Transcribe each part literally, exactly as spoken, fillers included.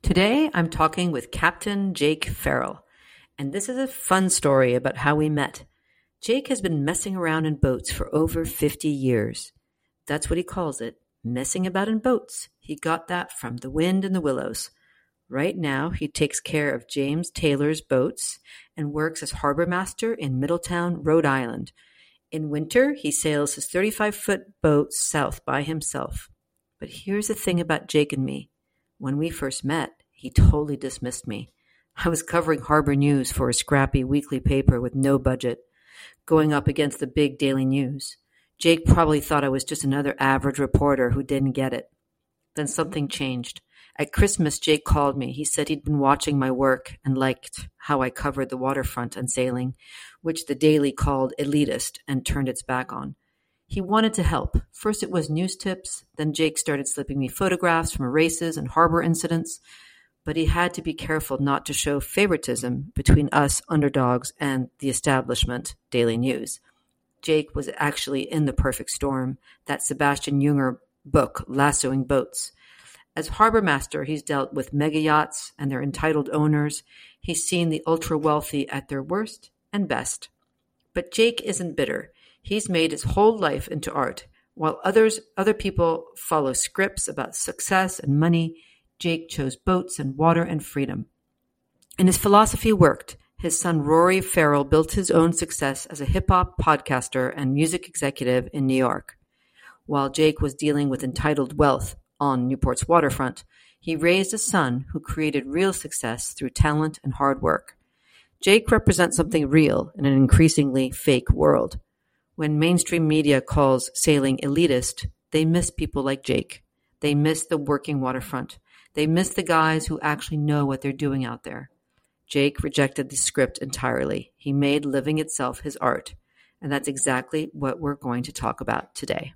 Today, I'm talking with Captain Jake Farrell, and this is a fun story about how we met. Jake has been messing around in boats for over fifty years. That's what he calls it, messing about in boats. He got that from The Wind in the Willows. Right now, he takes care of James Taylor's boats and works as harbor master in Middletown, Rhode Island. In winter, he sails his thirty-five-foot boat south by himself. But here's the thing about Jake and me. When we first met, he totally dismissed me. I was covering harbor news for a scrappy weekly paper with no budget, going up against the big daily news. Jake probably thought I was just another average reporter who didn't get it. Then something changed. At Christmas, Jake called me. He said he'd been watching my work and liked how I covered the waterfront and sailing, which the Daily called elitist and turned its back on. He wanted to help. First it was news tips, then Jake started slipping me photographs from races and harbor incidents, but he had to be careful not to show favoritism between us underdogs and the establishment, Daily News. Jake was actually in The Perfect Storm, that Sebastian Junger book, Lassoing Boats. As harbor master, he's dealt with mega yachts and their entitled owners. He's seen the ultra-wealthy at their worst and best. But Jake isn't bitter. He's made his whole life into art. While others, other people follow scripts about success and money, Jake chose boats and water and freedom. And his philosophy worked. His son Rory Farrell built his own success as a hip-hop podcaster and music executive in New York. While Jake was dealing with entitled wealth on Newport's waterfront, he raised a son who created real success through talent and hard work. Jake represents something real in an increasingly fake world. When mainstream media calls sailing elitist, they miss people like Jake. They miss the working waterfront. They miss the guys who actually know what they're doing out there. Jake rejected the script entirely. He made living itself his art. And that's exactly what we're going to talk about today.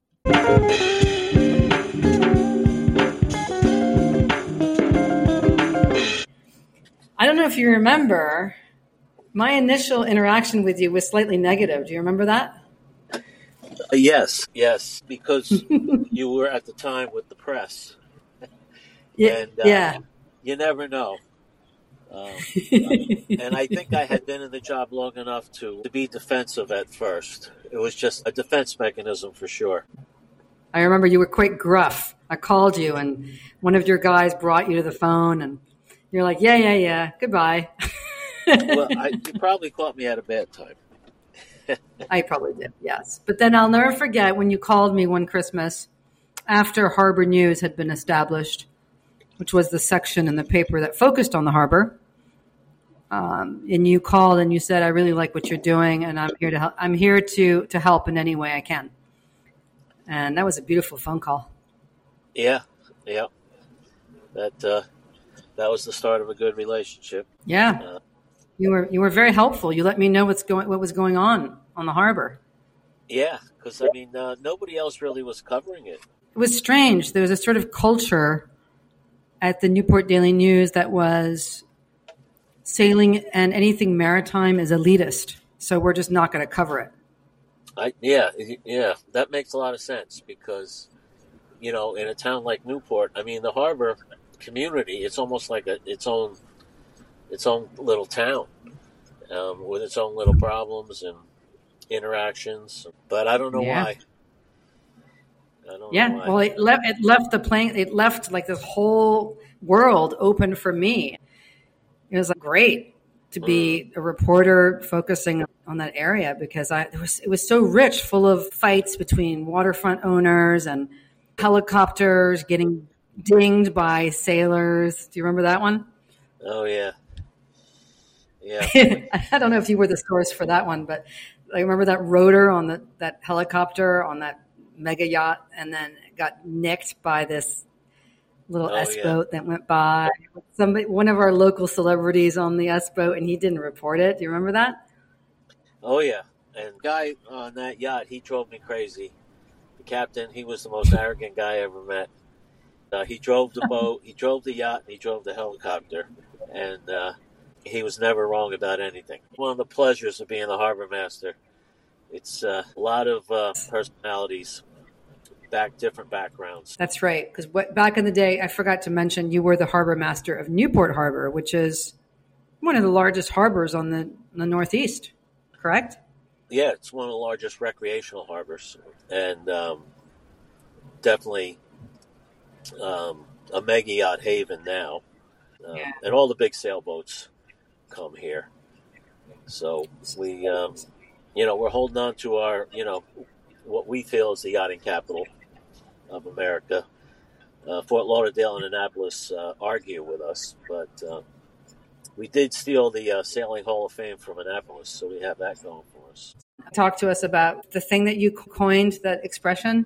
I don't know if you remember, my initial interaction with you was slightly negative. Do you remember that? Uh, yes, yes, because you were at the time with the press. Yeah, and uh, yeah. You never know. Um, and I think I had been in the job long enough to, to be defensive at first. It was just a defense mechanism for sure. I remember you were quite gruff. I called you and one of your guys brought you to the phone and you're like, yeah, yeah, yeah, goodbye. Well, I, you probably caught me at a bad time. I probably did, yes. But then I'll never forget when you called me one Christmas after Harbor News had been established, which was the section in the paper that focused on the harbor. Um, and you called and you said, I really like what you're doing and I'm here to help. I'm here to, to help in any way I can. And that was a beautiful phone call. Yeah, yeah. That, uh, that was the start of a good relationship. Yeah. Uh, You were you were very helpful. You let me know what's going what was going on on the harbor. Yeah, because I mean, uh, nobody else really was covering it. It was strange. There was a sort of culture at the Newport Daily News that was sailing and anything maritime is elitist, so we're just not going to cover it. I yeah yeah that makes a lot of sense because you know in a town like Newport, I mean the harbor community, it's almost like a its own. its own little town um, with its own little problems and interactions. But I don't know Yeah. why. I don't Yeah, know why. well, it left it left the plane. It left like this whole world open for me. It was like, great to be a reporter focusing on that area because I it was it was so rich, full of fights between waterfront owners and helicopters getting dinged by sailors. Do you remember that one? Oh, yeah. Yeah. I don't know if you were the source for that one, but I remember that rotor on the that helicopter on that mega yacht, and then it got nicked by this little Oh, S yeah. boat that went by. Somebody, one of our local celebrities on the S boat, and he didn't report it. Do you remember that? Oh, yeah. And the guy on that yacht, he drove me crazy. The captain, he was the most arrogant guy I ever met. Uh, he drove the boat, he drove the yacht, and he drove the helicopter. And uh, he was never wrong about anything. One of the pleasures of being the harbor master. It's uh, a lot of uh, personalities back different backgrounds. That's right. Because back in the day, I forgot to mention you were the harbor master of Newport Harbor, which is one of the largest harbors on the, the Northeast, correct? Yeah, it's one of the largest recreational harbors, and um, definitely um, a mega yacht haven now. Um, Yeah. And all the big sailboats come here. So we, um, you know, we're holding on to our, you know, what we feel is the yachting capital of America. Uh, Fort Lauderdale and Annapolis uh, argue with us, but uh, we did steal the uh, Sailing Hall of Fame from Annapolis, so we have that going for us. Talk to us about the thing that you coined, that expression.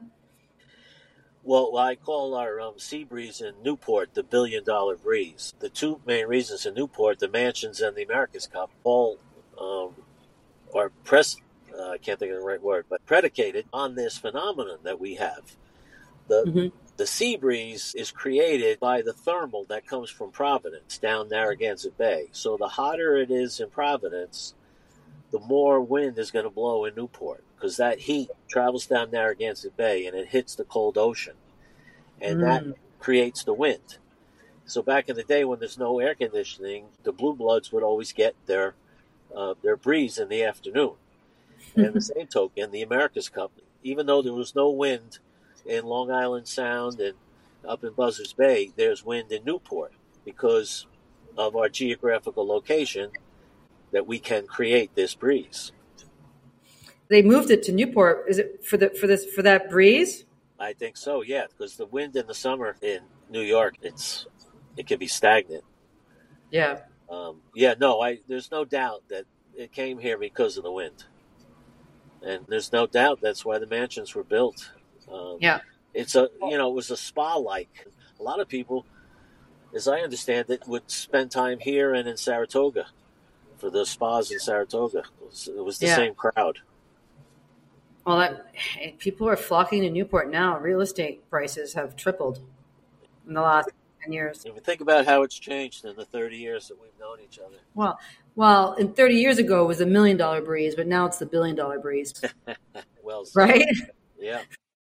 Well, I call our um, sea breeze in Newport the billion dollar breeze. The two main reasons in Newport, the mansions and the America's Cup, all um, are press. Uh, I can't think of the right word, but predicated on this phenomenon that we have. The Mm-hmm. the sea breeze is created by the thermal that comes from Providence down Narragansett Bay. So the hotter it is in Providence, the more wind is going to blow in Newport, because that heat travels down Narragansett Bay and it hits the cold ocean, and Mm. that creates the wind. So back in the day when there's no air conditioning, the Blue Bloods would always get their uh, their breeze in the afternoon. And the same token, the America's Cup, even though there was no wind in Long Island Sound and up in Buzzards Bay, there's wind in Newport because of our geographical location, that we can create this breeze. They moved it to Newport. Is it for the for this for that breeze? I think so, yeah, because the wind in the summer in New York, it's it can be stagnant. Yeah. Um, yeah, no, I there's no doubt that it came here because of the wind, and there's no doubt that's why the mansions were built. Um, Yeah. it's a you know it was a spa like. A lot of people, as I understand it, would spend time here and in Saratoga for the spas in Saratoga. It was, it was the Yeah. same crowd. Well, that, people are flocking to Newport now. Real estate prices have tripled in the last ten years. If you think about how it's changed in the thirty years that we've known each other. Well, well, in thirty years ago it was a million dollar breeze, but now it's the billion dollar breeze, Well, so- right? Yeah.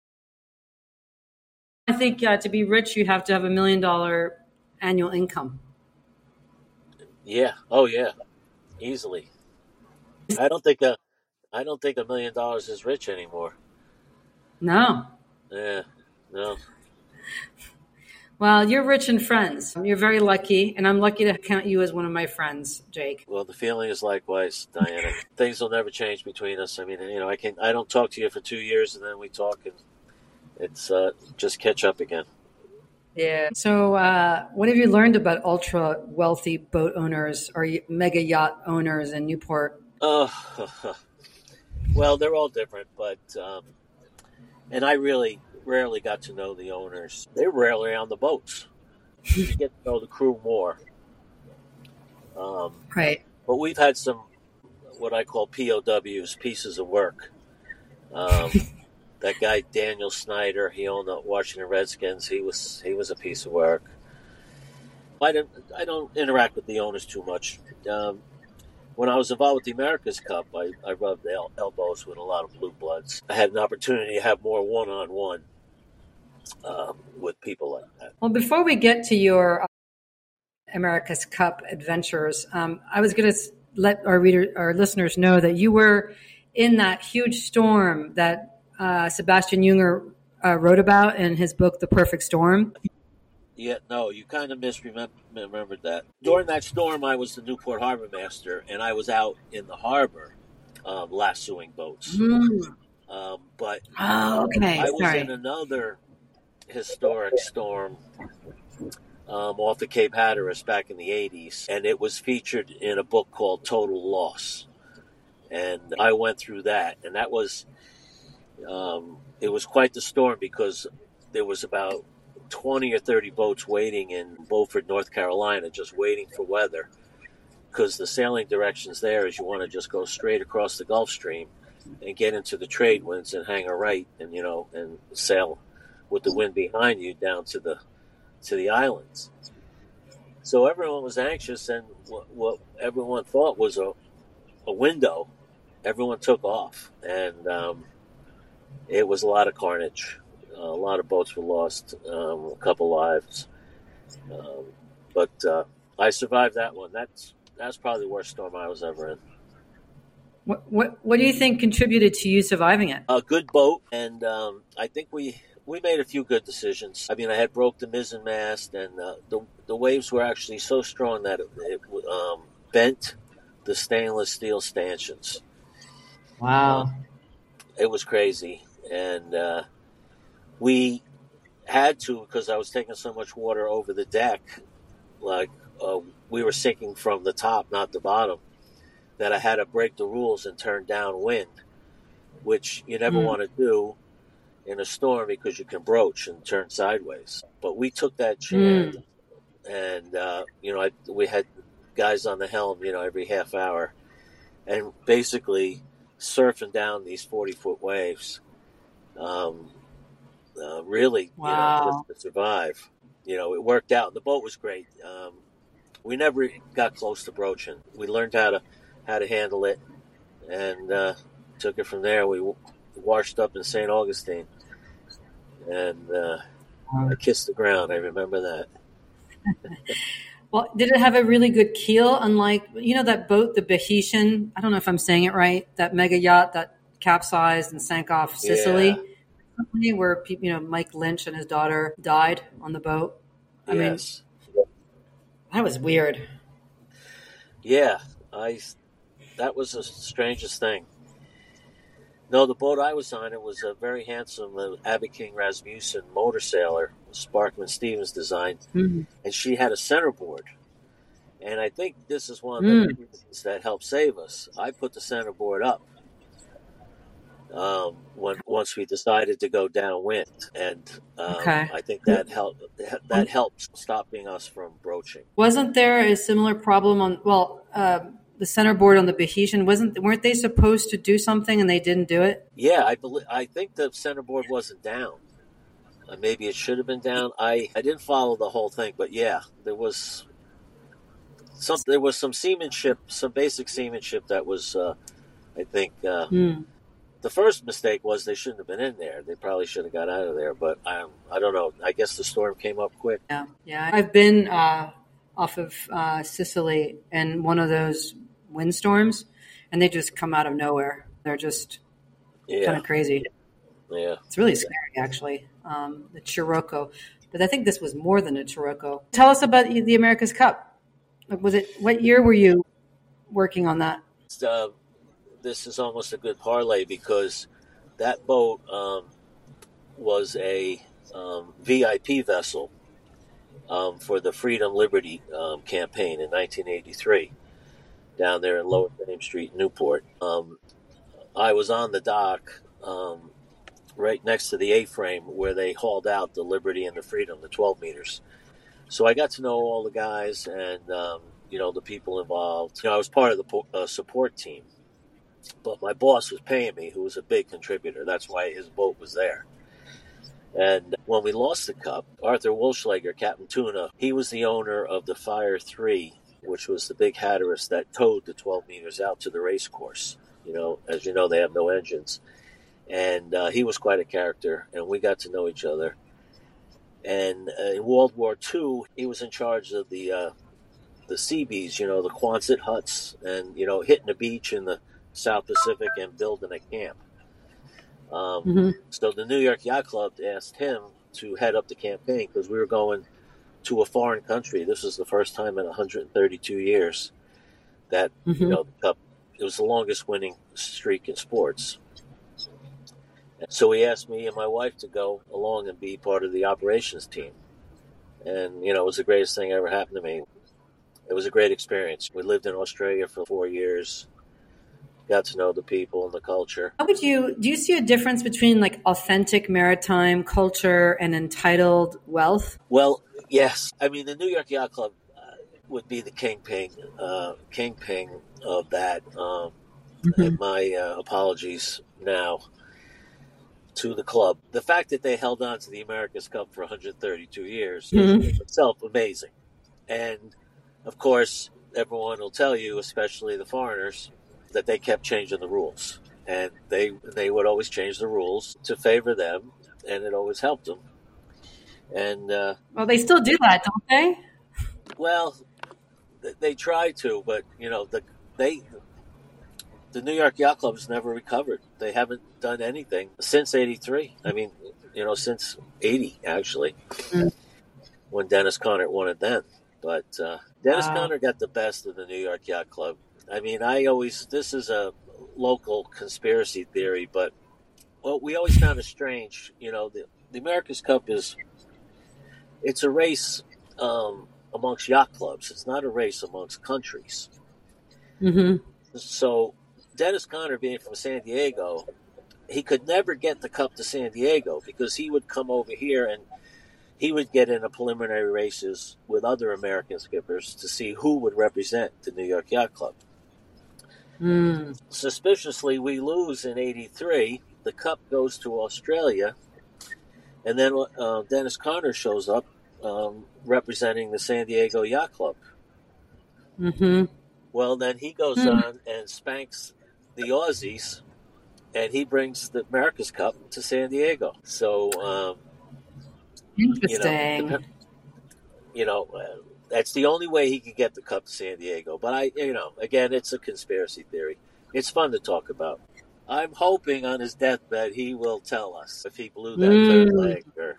I think uh, to be rich, you have to have a million dollar annual income. Yeah. Oh, yeah. Easily. I don't think a, I don't think a million dollars is rich anymore. No. Yeah. No. Well, you're rich in friends. You're very lucky, and I'm lucky to count you as one of my friends, Jake. Well, the feeling is likewise, Diana. Things will never change between us. I mean, you know, I can I don't talk to you for two years, and then we talk, and it's uh, just catch up again. Yeah. So, uh, what have you learned about ultra wealthy boat owners or mega yacht owners in Newport? Uh, well, they're all different, but um, and I really rarely got to know the owners. They're rarely on the boats. You get to know the crew more. Um, Right. but we've had some what I call P O Ws, pieces of work. Um, that guy Daniel Snyder, he owned the Washington Redskins. He was he was a piece of work. I don't I don't interact with the owners too much. Um, when I was involved with the America's Cup, I, I rubbed el- elbows with a lot of Blue Bloods. I had an opportunity to have more one-on-one um, with people like that. Well, before we get to your uh, America's Cup adventures, um, I was going to let our reader, our listeners know that you were in that huge storm that uh, Sebastian Junger uh, wrote about in his book, The Perfect Storm. Yeah, no, you kind of misremembered that. During that storm, I was the Newport Harbor Master, and I was out in the harbor um, lassoing boats. Mm. Um, but Oh, okay. I was Sorry. in another historic storm um, off the Cape Hatteras back in the eighties, and it was featured in a book called Total Loss. And I went through that, and that was, um, it was quite the storm because there was about twenty or thirty boats waiting in Beaufort, North Carolina, just waiting for weather, because the sailing directions there is you want to just go straight across the Gulf Stream and get into the trade winds and hang a right and, you know, and sail with the wind behind you down to the to the islands. So everyone was anxious, and what, what everyone thought was a, a window, everyone took off, and um, it was a lot of carnage. Uh, a lot of boats were lost, um, a couple lives. Um, but uh, I survived that one. That's that's probably the worst storm I was ever in. What what what do you think contributed to you surviving it? A good boat, and um, I think we we made a few good decisions. I mean, I had broke the mizzen mast, and uh, the the waves were actually so strong that it, it um, bent the stainless steel stanchions. Wow, Uh, it was crazy, and uh, we had to, because I was taking so much water over the deck, like uh, we were sinking from the top, not the bottom, that I had to break the rules and turn downwind, which you never Mm. want to do in a storm because you can broach and turn sideways. But we took that chance, and uh, you know, I, we had guys on the helm, you know, every half hour, and basically surfing down these forty-foot waves. Um, uh, really, Wow. you know, just to survive. You know, it worked out. The boat was great. Um, we never got close to broaching. We learned how to how to handle it, and uh, took it from there. We w- washed up in Saint Augustine, and uh, I kissed the ground. I remember that. Well, did it have a really good keel? Unlike, you know, that boat, the Bahetian, I don't know if I'm saying it right, that mega yacht that capsized and sank off Sicily, Yeah. where people, you know, Mike Lynch and his daughter died on the boat. I Yes. mean, that was weird. Yeah, I. That was the strangest thing. No, the boat I was on, it was a very handsome uh, Abbot King Rasmussen motor sailor, Sparkman Stevens design, Mm. and she had a centerboard. And I think this is one of Mm. the reasons that helped save us. I put the centerboard up um, when once we decided to go downwind, and um, Okay. I think that helped. That helped stopping us from broaching. Wasn't there a similar problem on, well, uh, the centerboard on the Bahetian? Wasn't, weren't they supposed to do something and they didn't do it? Yeah, I believe. I think the centerboard wasn't down. Uh, maybe it should have been down. I, I didn't follow the whole thing, but yeah, there was some there was some seamanship, some basic seamanship that was. Uh, I think uh, Mm. the first mistake was they shouldn't have been in there. They probably should have got out of there. But I I don't know. I guess the storm came up quick. Yeah, yeah. I've been uh, off of uh, Sicily in one of those windstorms, and they just come out of nowhere. They're just kind Yeah, of crazy. yeah. It's really scary, actually. Um, the Chirocco, but I think this was more than a Chirocco. Tell us about the America's Cup. Was it, what year were you working on that? Uh, this is almost a good parlay because that boat um, was a um, V I P vessel um, for the Freedom Liberty um, campaign in nineteen eighty-three down there in Lower Dame Street, Newport. Um, I was on the dock um, right next to the A-frame where they hauled out the Liberty and the Freedom, the twelve meters. So I got to know all the guys and, um, you know, the people involved. You know, I was part of the uh, support team, but my boss was paying me, who was a big contributor. That's why his boat was there. And when we lost the cup, Arthur Wolschlager, Captain Tuna, he was the owner of the Fire three, which was the big Hatteras that towed the twelve meters out to the race course. You know, as you know, they have no engines. And uh, he was quite a character, and we got to know each other. And uh, in World War Two, he was in charge of the uh, the Seabees, you know, the Quonset huts, and, you know, hitting the beach in the South Pacific and building a camp. Um, Mm-hmm. So the New York Yacht Club asked him to head up the campaign because we were going to a foreign country. This was the first time in one hundred thirty-two years that, Mm-hmm. you know, the cup, it was the longest winning streak in sports. And so he asked me and my wife to go along and be part of the operations team. And, you know, it was the greatest thing ever happened to me. It was a great experience. We lived in Australia for four years, got to know the people and the culture. How would you, do you see a difference between like authentic maritime culture and entitled wealth? Well, yes. I mean, the New York Yacht Club uh, would be the kingpin, uh, kingpin of that. Um, Mm-hmm. And my uh, apologies now to the club. The fact that they held on to the America's Cup for one hundred thirty-two years Mhm. is itself amazing. And, of course, everyone will tell you, especially the foreigners, that they kept changing the rules. And they they would always change the rules to favor them and it always helped them. And uh, Well, they still do that, don't they? well, they try to, but you know, the they the New York Yacht Club has never recovered. They haven't done anything since eighty-three. I mean, you know, since eighty actually, mm. when Dennis Conner won it then. But uh, Dennis wow. Conner got the best of the New York Yacht Club. I mean, I always this is a local conspiracy theory, but well, we always found it strange. You know, the the America's Cup is it's a race. Um, amongst yacht clubs. It's not a race amongst countries. Mm-hmm. So Dennis Conner, being from San Diego, he could never get the cup to San Diego because he would come over here and he would get into preliminary races with other American skippers to see who would represent the New York Yacht Club. Mm. Suspiciously, we lose in eighty-three. The cup goes to Australia. And then uh, Dennis Conner shows up Um, representing the San Diego Yacht Club. Mm-hmm. Well, then he goes mm. on and spanks the Aussies, and he brings the America's Cup to San Diego. So, um, interesting. You know, you know uh, that's the only way he could get the cup to San Diego. But I, you know, again, it's a conspiracy theory. It's fun to talk about. I'm hoping on his deathbed he will tell us if he blew that mm. third leg or.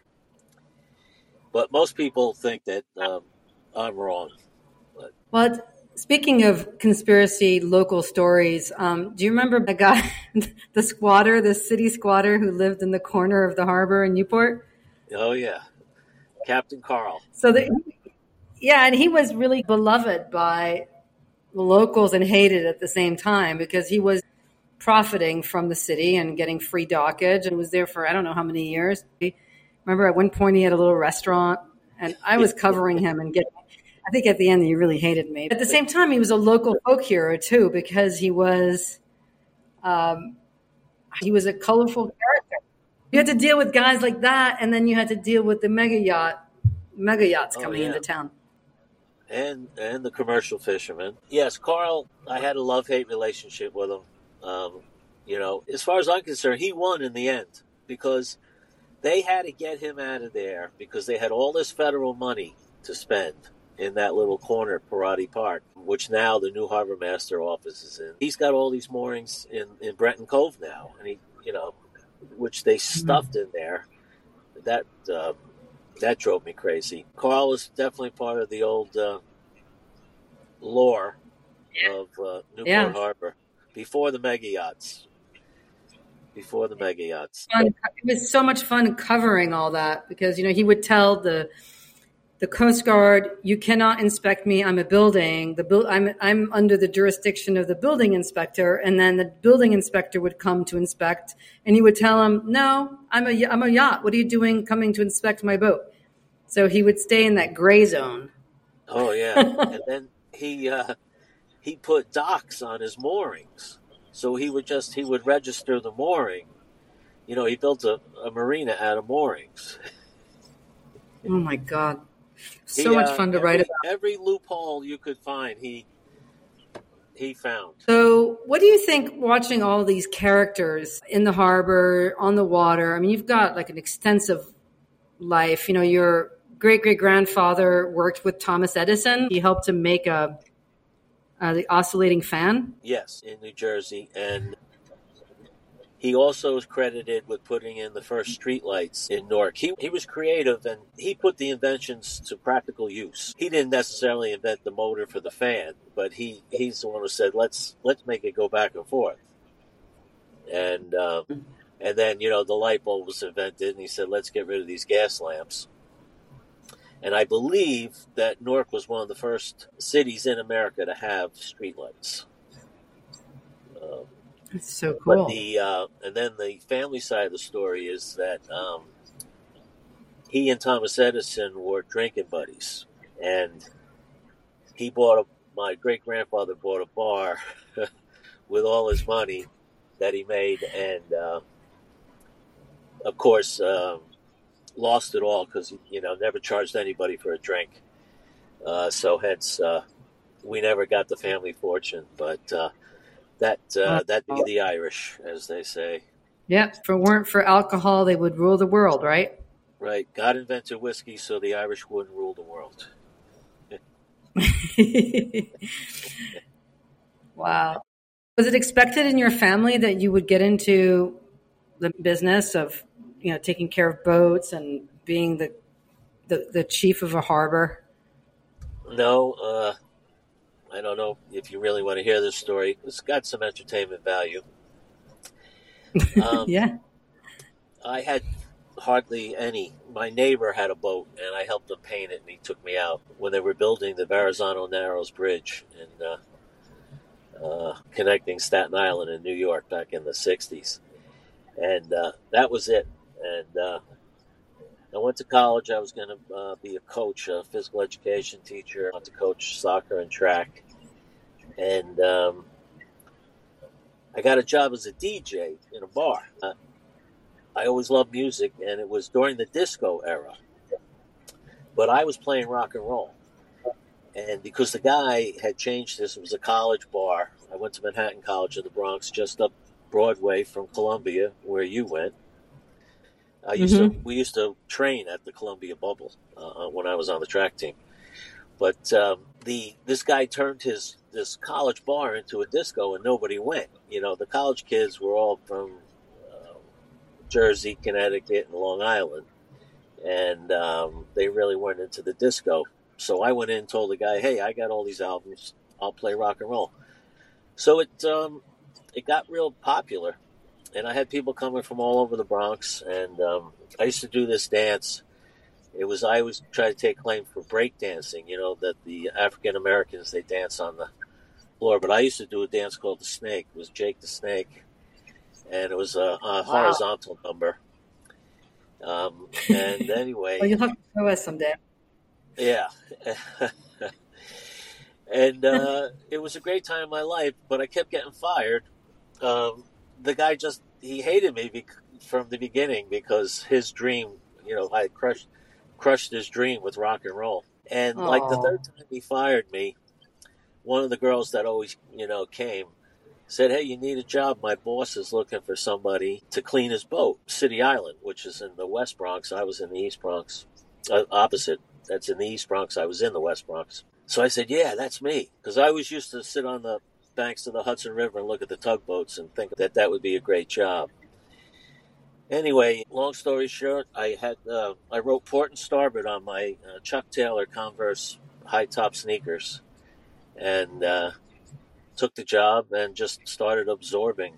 But most people think that um, I'm wrong. But. Well, speaking of conspiracy local stories, um, do you remember the guy, the squatter, the city squatter who lived in the corner of the harbor in Newport? Oh, yeah. Captain Carl. So, the, yeah, and he was really beloved by the locals and hated at the same time because he was profiting from the city and getting free dockage and was there for I don't know how many years. Remember, at one point he had a little restaurant, and I was covering him and getting. I think at the end he really hated me. At the same time, he was a local folk hero too because he was, um, he was a colorful character. You had to deal with guys like that, and then you had to deal with the mega yacht, mega yachts coming oh, yeah. into town, and and the commercial fishermen. Yes, Carl. I had a love-hate relationship with him. Um, you know, as far as I'm concerned, he won in the end because. They had to get him out of there because they had all this federal money to spend in that little corner at Parati Park, which now the new harbor master office is in. He's got all these moorings in, in Breton Cove now, and he, you know, which they stuffed in there. That uh, that drove me crazy. Carl is definitely part of the old uh, lore of uh, Newport yeah. Harbor before the mega yachts. Before the mega yachts. It was so much fun covering all that because, you know, he would tell the the Coast Guard, you cannot inspect me. I'm a building. The bu- I'm I'm under the jurisdiction of the building inspector. And then the building inspector would come to inspect and he would tell him, no, I'm a, I'm a yacht. What are you doing coming to inspect my boat? So he would stay in that gray zone. Oh, yeah. And then he uh, he put docks on his moorings. So he would just, he would register the mooring. You know, he built a, a marina out of moorings. Oh, my God. So he, much uh, fun to every, write about. Every loophole you could find, he he found. So what do you think watching all these characters in the harbor, on the water? I mean, you've got like an extensive life. You know, your great-great-grandfather worked with Thomas Edison. He helped to make a... Uh, the oscillating fan? Yes, in New Jersey. And he also is credited with putting in the first streetlights in Newark. He, he was creative, and he put the inventions to practical use. He didn't necessarily invent the motor for the fan, but he, he's the one who said, let's let's make it go back and forth. And, um, and then, you know, the light bulb was invented, and he said, let's get rid of these gas lamps. And I believe that Newark was one of the first cities in America to have streetlights. Um, That's so cool. But the uh, and then the family side of the story is that um, he and Thomas Edison were drinking buddies, and he bought a. My great grandfather bought a bar with all his money that he made, and uh, of course. Um, lost it all because, you know, never charged anybody for a drink. Uh, so hence, uh, we never got the family fortune. But uh, that uh, that be the Irish, as they say. Yep. If it weren't for alcohol, they would rule the world, right? Right. God invented whiskey so the Irish wouldn't rule the world. Wow. Was it expected in your family that you would get into the business of, you know, taking care of boats and being the the, the chief of a harbor? No, uh, I don't know if you really want to hear this story. It's got some entertainment value. Um, Yeah. I had hardly any. My neighbor had a boat, and I helped him paint it, and he took me out when they were building the Verrazano Narrows Bridge and uh, uh, connecting Staten Island and New York back in the sixties. And uh, that was it. And uh, I went to college. I was going to uh, be a coach, a physical education teacher. I went to coach soccer and track. And um, I got a job as a D J in a bar. Uh, I always loved music, and it was during the disco era. But I was playing rock and roll. And because the guy had changed this, it was a college bar. I went to Manhattan College in the Bronx, just up Broadway from Columbia, where you went. I used mm-hmm. to we used to train at the Columbia Bubble uh, when I was on the track team. But um, the this guy turned his this college bar into a disco, and nobody went. You know, the college kids were all from uh, Jersey, Connecticut, and Long Island, and um, they really weren't into the disco. So I went in and told the guy, "Hey, I got all these albums. I'll play rock and roll." So it um, it got real popular. And I had people coming from all over the Bronx, and um, I used to do this dance. It was I always try to take claim for break dancing, you know, that the African Americans, they dance on the floor. But I used to do a dance called the Snake. It was Jake the Snake, and it was a, a wow. horizontal number. Um, and anyway, well, you'll have to show us someday. Yeah, and uh, it was a great time in my life, but I kept getting fired. Um, the guy just, he hated me be- from the beginning because his dream, you know, I crushed crushed his dream with rock and roll. And Aww. Like the third time he fired me, one of the girls that always, you know, came said, "Hey, you need a job. My boss is looking for somebody to clean his boat." City Island, which is in the West Bronx. I was in the East Bronx. Uh, opposite. That's in the East Bronx. I was in the West Bronx. So I said, "Yeah, that's me." Because I always used to sit on the banks of the Hudson River and look at the tugboats and think that that would be a great job. Anyway, long story short, I had uh, I wrote port and starboard on my uh, Chuck Taylor Converse high top sneakers, and uh, took the job and just started absorbing.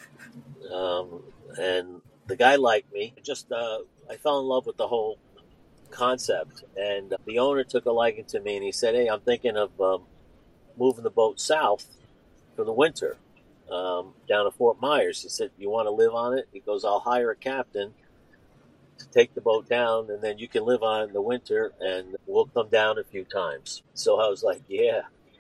Um, and the guy liked me. Just uh, I fell in love with the whole concept, and the owner took a liking to me, and he said, "Hey, I'm thinking of um, moving the boat south for the winter, um, down to Fort Myers." He said, "You want to live on it?" He goes, "I'll hire a captain to take the boat down, and then you can live on it in the winter, and we'll come down a few times." So I was like, "Yeah."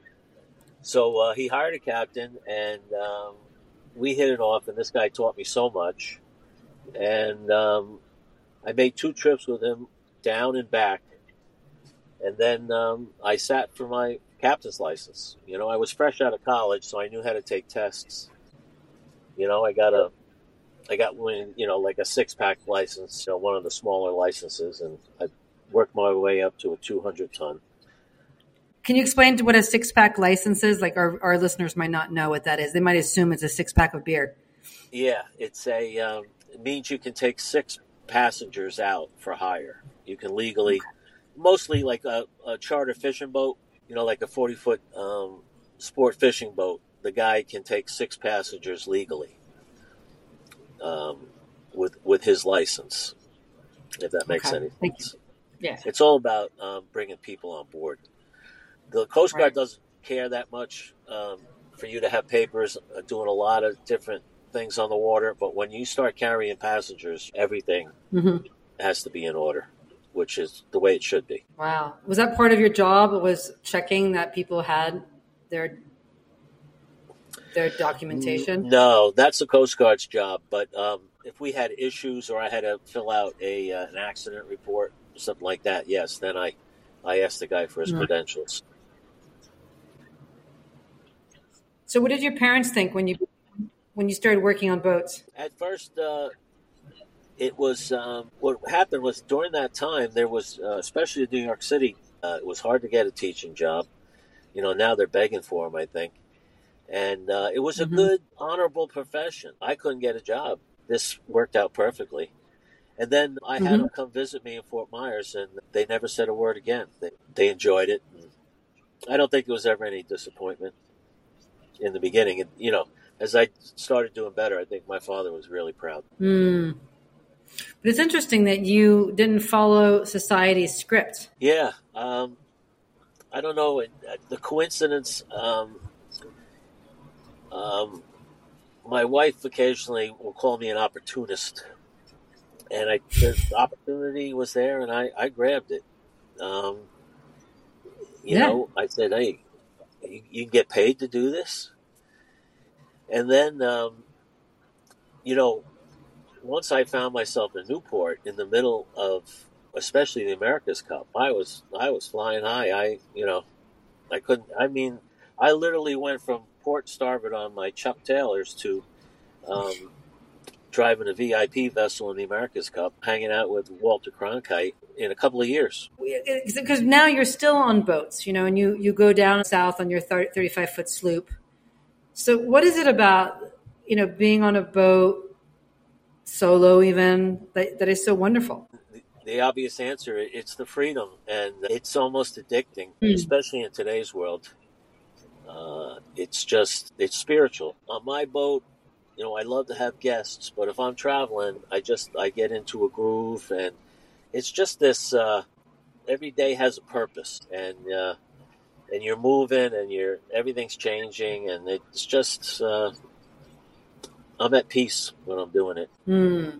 So uh, he hired a captain, and um, we hit it off, and this guy taught me so much. And um, I made two trips with him, down and back. And then um, I sat for my captain's license. You know, I was fresh out of college, so I knew how to take tests. You know, I got a, I got one, you know, like a six-pack license, you know, one of the smaller licenses, and I worked my way up to a two hundred ton. Can you explain what a six-pack license is? Like our, our listeners might not know what that is. They might assume it's a six-pack of beer. Yeah, it's a, um, it means you can take six passengers out for hire. You can legally, mostly like a, a charter fishing boat, you know, like a forty-foot um, sport fishing boat. The guy can take six passengers legally um, with with his license, if that makes okay. any sense. Yeah. It's all about um, bringing people on board. The Coast Guard right. doesn't care that much um, for you to have papers, uh, doing a lot of different things on the water. But when you start carrying passengers, everything mm-hmm. has to be in order, which is the way it should be. Wow. Was that part of your job? Was checking that people had their their documentation? No, that's the Coast Guard's job. But um, if we had issues or I had to fill out a uh, an accident report or something like that, yes, then I, I asked the guy for his mm-hmm. credentials. So what did your parents think when you when you started working on boats? At first, uh, it was um, what happened was during that time there was, uh, especially in New York City, uh, it was hard to get a teaching job. You know, now they're begging for them, I think. And uh, it was a Mm-hmm. good, honorable profession. I couldn't get a job. This worked out perfectly. And then I had Mm-hmm. them come visit me in Fort Myers, and they never said a word again. They, they enjoyed it. And I don't think there was ever any disappointment in the beginning. And, you know, as I started doing better, I think my father was really proud. Mm. But it's interesting that you didn't follow society's script. Yeah. Um, I don't know. The coincidence, um, um, my wife occasionally will call me an opportunist. And I, the opportunity was there, and I, I grabbed it. Um, you Yeah. know, I said, hey, you, you can get paid to do this? And then, um, you know, once I found myself in Newport in the middle of, especially the America's Cup, I was I was flying high. I, you know, I couldn't, I mean, I literally went from port starboard on my Chuck Taylors to um, driving a V I P vessel in the America's Cup, hanging out with Walter Cronkite in a couple of years. Because now you're still on boats, you know, and you, you go down south on your thirty-five foot sloop. So what is it about, you know, being on a boat solo even that, that is so wonderful? The, the obvious answer, it's the freedom, and it's almost addicting, Mm. especially in today's world. Uh, it's just, it's spiritual. On my boat, you know, I love to have guests, but if I'm traveling, I just, I get into a groove, and it's just this, uh, every day has a purpose, and, uh, and you're moving, and you're, everything's changing, and it's just, uh, I'm at peace when I'm doing it. Mm.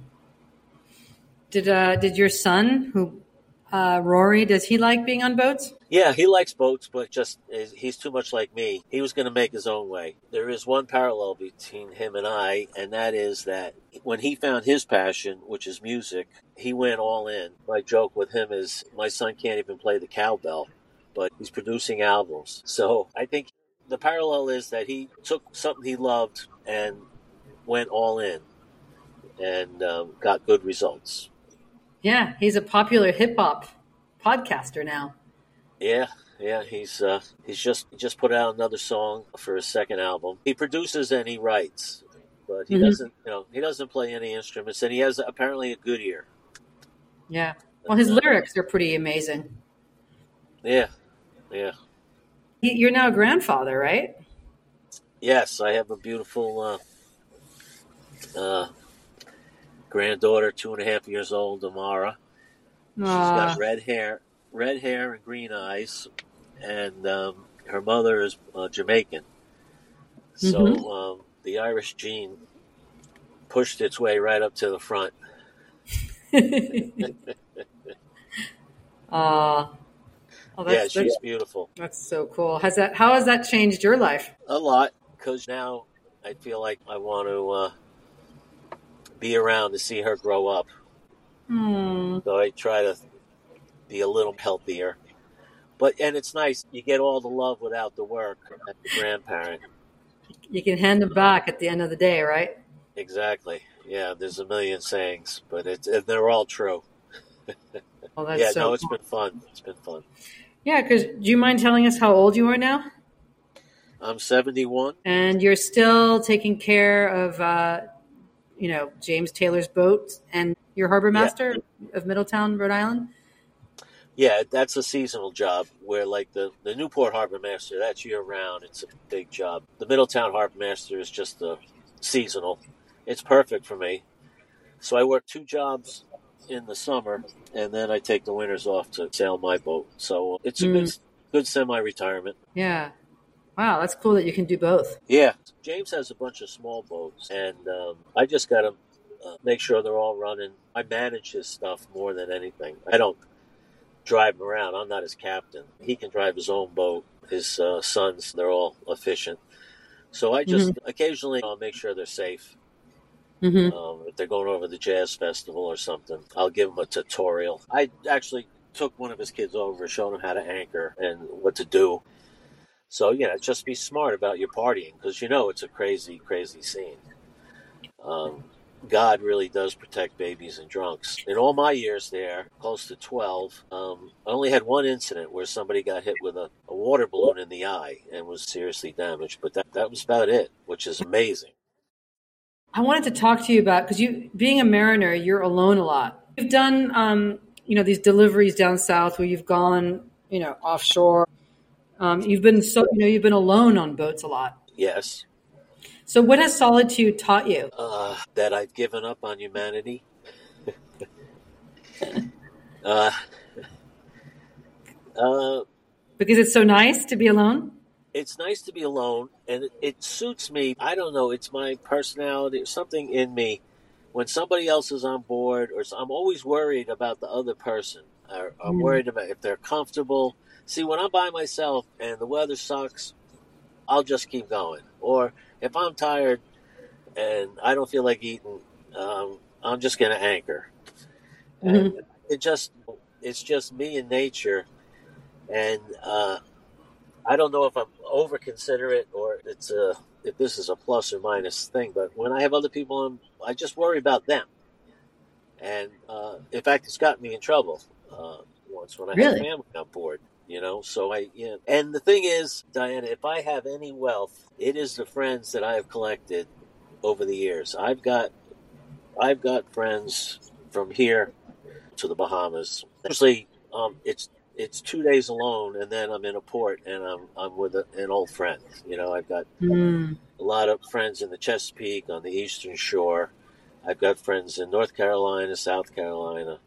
Did, uh, did your son, who, uh, Rory, does he like being on boats? Yeah, he likes boats, but just he's too much like me. He was going to make his own way. There is one parallel between him and I, and that is that when he found his passion, which is music, he went all in. My joke with him is my son can't even play the cowbell, but he's producing albums. So I think the parallel is that he took something he loved and went all in and um, got good results. Yeah, he's a popular hip hop podcaster now. Yeah, yeah, he's uh, he's just he just put out another song for his second album. He produces and he writes, but he Mhm. doesn't, you know, he doesn't play any instruments, and he has apparently a good ear. Yeah. Well, his lyrics are pretty amazing. Yeah, yeah, He, you're now a grandfather, right? yes, I have a beautiful uh, uh, granddaughter, two and a half years old, Amara. She's Aw. got red hair, red hair and green eyes, and um, her mother is uh, Jamaican. So Mhm. um, the Irish gene pushed its way right up to the front. Aw. Oh, Yeah, that's, she's that's, beautiful. that's so cool. Has that? How has that changed your life? A lot, because now I feel like I want to uh, be around to see her grow up. Hmm. So I try to be a little healthier. But and it's nice, you get all the love without the work as a grandparent. You can hand them back at the end of the day, right? Exactly. Yeah, there's a million sayings, but it's and they're all true. Well, that's Yeah, so no, it's cool. been fun. It's been fun. Yeah, because do you mind telling us how old you are now? I'm seventy-one. And you're still taking care of, uh, you know, James Taylor's boat, and you're harbor Yeah. master of Middletown, Rhode Island? Yeah, that's a seasonal job where, like, the, the Newport Harbor Master, that's year round. It's a big job. The Middletown Harbor Master is just a seasonal. It's perfect for me. So I work two jobs in the summer, and then I take the winters off to sail my boat. So it's a Mm. good, good semi-retirement. Yeah. Wow, that's cool that you can do both. Yeah, James has a bunch of small boats, and um, I just got to uh, make sure they're all running. I manage his stuff more than anything. I don't drive him around. I'm not his captain. He can drive his own boat. His uh, sons, they're all efficient. So I just Mm-hmm. occasionally I'll make sure they're safe. Mm-hmm. Um, if they're going over the jazz festival or something, I'll give them a tutorial. I actually took one of his kids over, showed him how to anchor and what to do. So, yeah, just be smart about your partying because you know it's a crazy, crazy scene. um, God really does protect babies and drunks. In all my years there, close to twelve, um, I only had one incident where somebody got hit with a, a water balloon in the eye and was seriously damaged, but that, that was about it, which is amazing. I wanted to talk to you about, because you, being a mariner, you're alone a lot. You've done, um, you know, these deliveries down south where you've gone, you know, offshore. Um, you've been so, you know, you've been alone on boats a lot. Yes. So what has solitude taught you? Uh, that I've given up on humanity. uh, uh, because it's so nice to be alone? It's nice to be alone, and it, it suits me. I don't know. It's my personality, something in me. When somebody else is on board, or I'm always worried about the other person. Or I'm mm. worried about if they're comfortable. See, when I'm by myself and the weather sucks, I'll just keep going. Or if I'm tired and I don't feel like eating, um, I'm just going to anchor. Mm-hmm. And it just, it's just me and nature. And uh, I don't know if I'm over considerate or it's a, if this is a plus or minus thing. But when I have other people on, I just worry about them. And uh, in fact, it's gotten me in trouble uh, once when I really? had family on board. You know, so I, yeah. And the thing is, Diana, if I have any wealth, it is the friends that I have collected over the years. I've got, I've got friends from here to the Bahamas. Usually, um, it's it's two days alone, and then I'm in a port, and I'm I'm with a, an old friend. You know, I've got mm. a lot of friends in the Chesapeake on the Eastern Shore. I've got friends in North Carolina, South Carolina,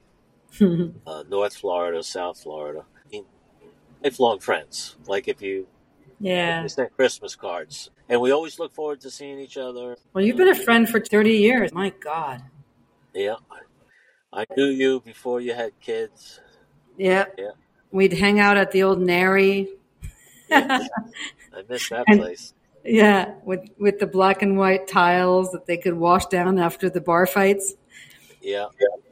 uh, North Florida, South Florida. Lifelong friends, like if you yeah they send Christmas cards, and we always look forward to seeing each other. Well, you've been a friend for thirty years. My God. Yeah, I knew you before you had kids. Yeah, yeah. We'd hang out at the old Nary. Yeah. I miss that and, place. Yeah, with with the black and white tiles that they could wash down after the bar fights. Yeah,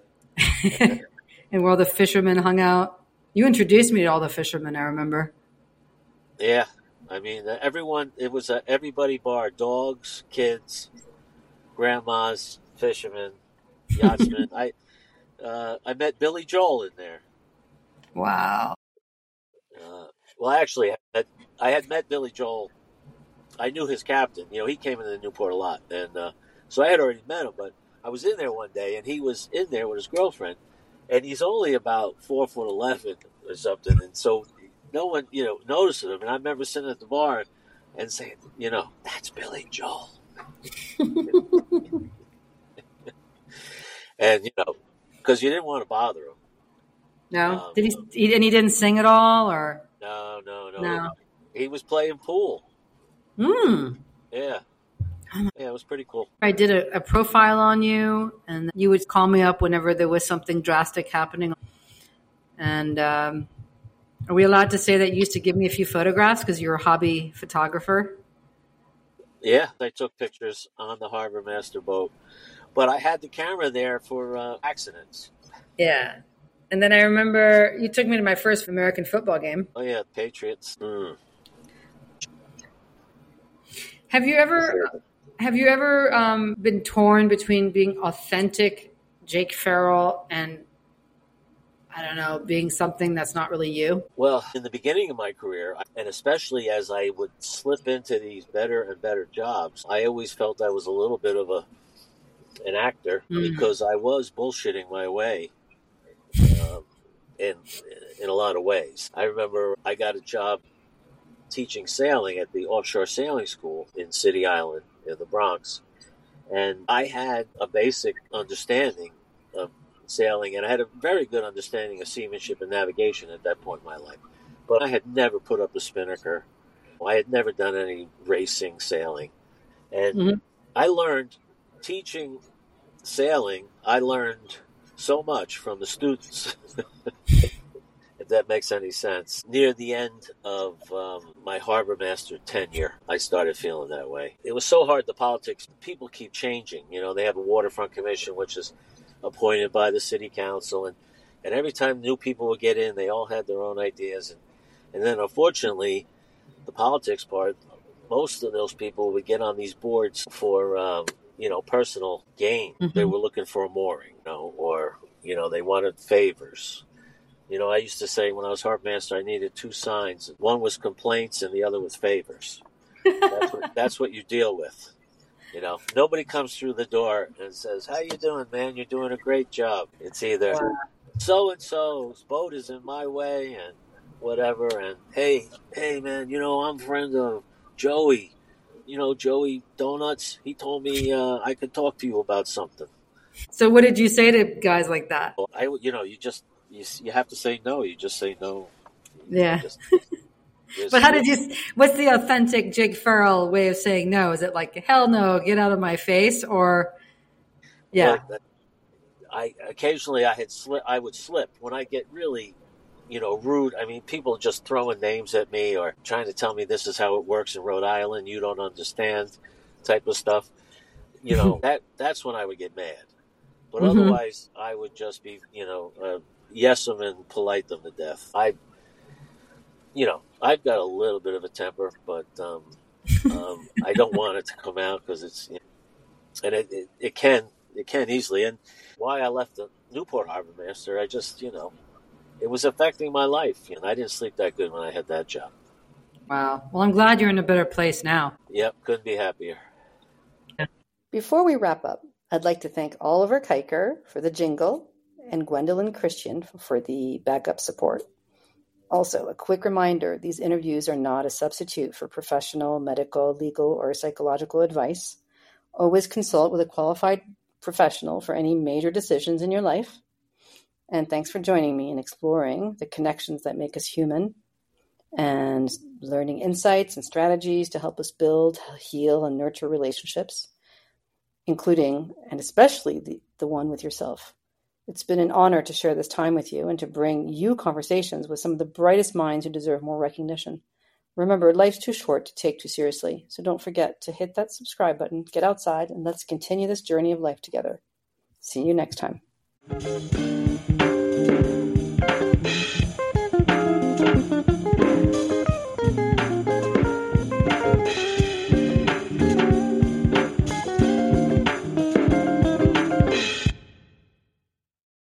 yeah. And where all the fishermen hung out. You introduced me to all the fishermen, I remember. Yeah. I mean, everyone, it was a everybody bar. Dogs, kids, grandmas, fishermen, yachtsmen. I uh, I met Billy Joel in there. Wow. Uh, well, actually, I had, I had met Billy Joel. I knew his captain. You know, he came into Newport a lot. And uh, so I had already met him. But I was in there one day, and he was in there with his girlfriend. And he's only about four foot eleven or something, and so no one, you know, noticed him. And I remember sitting at the bar and saying, you know, that's Billy Joel. And you know, because you didn't want to bother him. No, um, did he, he? And he didn't sing at all, or no, no, no. no. He was playing pool. Hmm. Yeah. Yeah, it was pretty cool. I did a, a profile on you, and you would call me up whenever there was something drastic happening. And um, are we allowed to say that you used to give me a few photographs because you're a hobby photographer? Yeah, I took pictures on the Harbor Master boat, but I had the camera there for uh, accidents. Yeah. And then I remember you took me to my first American football game. Oh, yeah, Patriots. Mm. Have you ever... Have you ever um, been torn between being authentic Jake Farrell and, I don't know, being something that's not really you? Well, in the beginning of my career, and especially as I would slip into these better and better jobs, I always felt I was a little bit of a an actor mm. because I was bullshitting my way um, in, in a lot of ways. I remember I got a job teaching sailing at the Offshore Sailing School in City Island, in the Bronx, and I had a basic understanding of sailing, and I had a very good understanding of seamanship and navigation at that point in my life. But I had never put up a spinnaker. I had never done any racing sailing, and mm-hmm. I learned teaching sailing. I learned so much from the students. If that makes any sense. Near the end of um, my harbor master tenure, I started feeling that way. It was so hard, the politics. People keep changing. You know, they have a waterfront commission, which is appointed by the city council. And, and every time new people would get in, they all had their own ideas. And, and then, unfortunately, the politics part, most of those people would get on these boards for um, you know, personal gain. Mhm. They were looking for a mooring, you know, or, you know, they wanted favors. You know, I used to say when I was harbor master, I needed two signs. One was complaints and the other was favors. That's what, that's what you deal with. You know, nobody comes through the door and says, "How you doing, man? You're doing a great job." It's either Wow. so-and-so's boat is in my way and whatever. And, hey, hey, man, you know, I'm friend of Joey. You know, Joey Donuts. He told me uh, I could talk to you about something. So what did you say to guys like that? Well, I, you know, you just, you, you have to say no. You just say no. Yeah. Just, But how did you, what's the authentic Jake Farrell way of saying no? Is it like, hell no, get out of my face? Or, yeah. Well, I occasionally I had slip, I would slip when I get really, you know, rude. I mean, people just throwing names at me or trying to tell me this is how it works in Rhode Island. You don't understand type of stuff. You know, that that's when I would get mad. But Mm-hmm. otherwise, I would just be, you know, uh, yes them and polite them to death. I, you know, I've got a little bit of a temper, but um, um, I don't want it to come out because it's, you know, and it, it, it can it can easily. And why I left the Newport Harbor Master, I just, you know, it was affecting my life. You know, I didn't sleep that good when I had that job. Wow. Well, I'm glad you're in a better place now. Yep, couldn't be happier. Before we wrap up, I'd like to thank Oliver Kiker for the jingle and Gwendolyn Christian for the backup support. Also, a quick reminder, these interviews are not a substitute for professional, medical, legal, or psychological advice. Always consult with a qualified professional for any major decisions in your life. And thanks for joining me in exploring the connections that make us human and learning insights and strategies to help us build, heal, and nurture relationships, including and especially the, the one with yourself. It's been an honor to share this time with you and to bring you conversations with some of the brightest minds who deserve more recognition. Remember, life's too short to take too seriously, so don't forget to hit that subscribe button, get outside, and let's continue this journey of life together. See you next time.